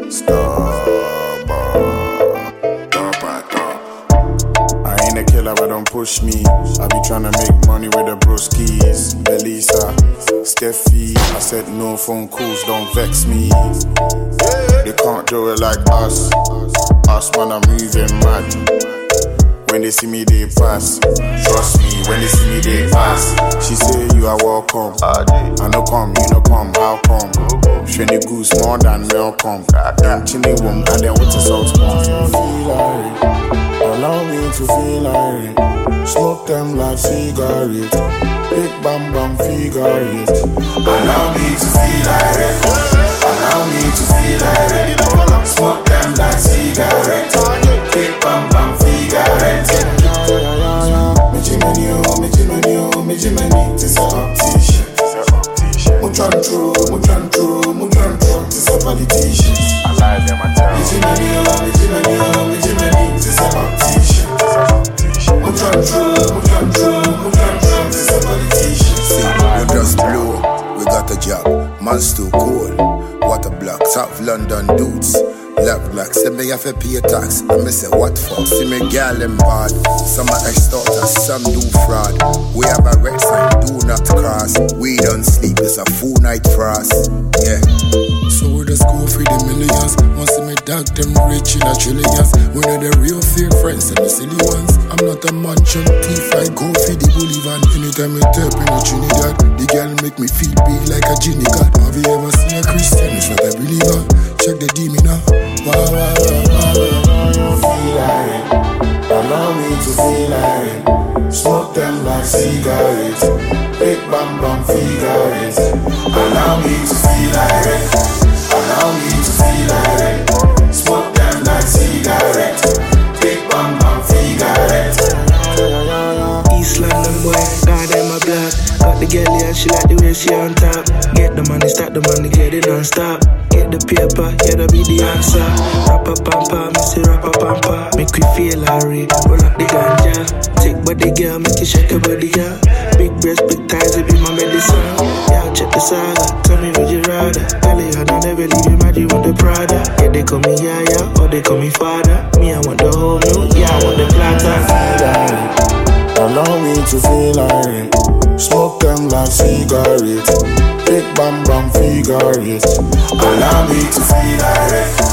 I ain't a killer, but don't push me. I be tryna make money with the broskies. Elisa, Steffi, I said no phone calls, don't vex me. They can't do it like us. Us man, I'm moving mad. When they see me, they pass. Trust me, when they see me, they pass. She say you are welcome. I no come, you no come, how come? Shiny goose more than welcome. Chili womb, and then what is out? Allow me to feel like smoke them like cigarette. Big bam bam figure it. Allow me to feel like it. Allow me to feel like it. Smoke them like cigarette. Big bam bam figure it. Me Jimmy, this a optician. Mutran true, this a politician. I lie them, I tell you. Me Jimmy, this a optician. Mutran true, this a politician. See, we just blow, we got a job, man's too cold. Water block, South London dudes. Love black, say me have to pay tax. I me say what for? See me girl them bad. Some are extorters, some do fraud. We have a red sign, do not cross. We don't sleep, it's a full night for us. Yeah. So we just go for the millions. Once see me dog them rich in a trillions. We know the real fake friends and the silly ones. I'm not a mansion thief, I go for the Bolivar. Anytime I tap in a Trinidad, the girl make me feel big like a genie god. Have you ever seen a Christian? It's not a believer. Check the demon now. Wow, feel like it. Allow me to feel like it. Smoke them like cigarettes. Big bam bam figure it. Allow me to feel like it. Allow me to feel like it. Smoke them like cigarettes. Big bam bam figure it. East London boy, God in my blood. Got the girl yeah, she like the way she on top. Get the money, stack the money, get it non-stop. Get the paper, yeah, that be the answer. Rappa pampa, me say rappa pampa. Make we feel hurry, roll up the ganja. Take body girl, make you shake your body girl. Big breast, big thighs, it be my medicine. Yeah, check the saga, tell me would you rather. Tell you I don't ever leave you mad, you want the Prada. Yeah, they call me Yaya, or they call me father. Me, I want the whole new, yeah, I want the platter. Allow me to feel like it. Smoke them like cigarettes. Big bam bam figure it. Allow me to feel like it.